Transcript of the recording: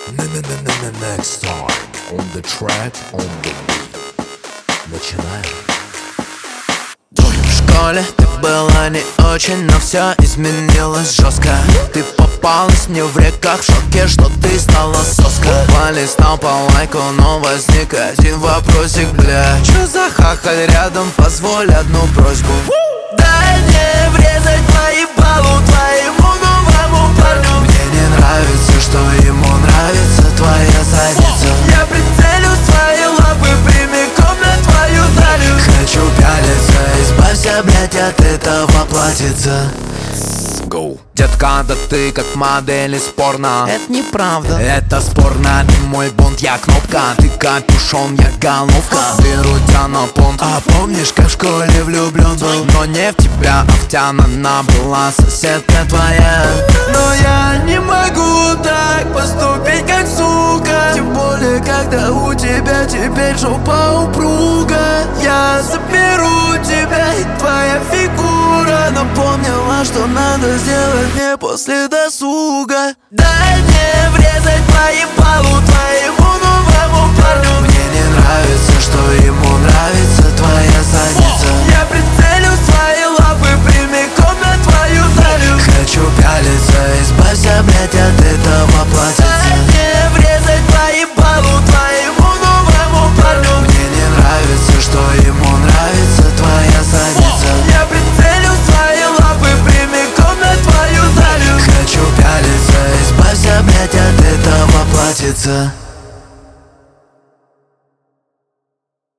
Next time on the track, on the beat. Начинаем. В школе ты была не очень, но все изменилось жестко. Ты попалась мне в реках, в шоке, что ты стала соска. Полистал по лайку, но возник один вопросик, бля. Чё за хахаль рядом, позволь одну просьбу. Дай мне врезать по ебалу твоему новому парню. Мне не нравится, что ему нравится твоя задница. Я прицелю свои лапы прямиком на твою талию. Хочу пялиться, избавься, блять, от этого платьица. Go. Детка, да ты как модель из порно. Это неправда, это спорно. Ты мой бонд, я кнопка. Ты капюшон, я головка. Беру тебя на понт. А помнишь, как в школе влюблен был? Но не в тебя, а в тебя она была соседка твоя. Но я не могу так поступить, как сука. Тем более, когда у тебя теперь жопа упруга. Я заберу тебя, и твоя фигура напомнила, что надо сделать мне после досуга. Дай мне врезать по ебалу твоему новому парню. Мне не нравится, что ему нравится твоя задница. Я прицелю свои лапы прямиком на твою талию. Хочу пялиться, избавься, блять, от этого платьица. Дай мне врезать по ебалу твоему новому парню. Мне не нравится, что ему нравится твоя задница. Я прицелю свои лапы прямиком на твою талию. Хочу пялиться, избавься, блять, от этого платьица.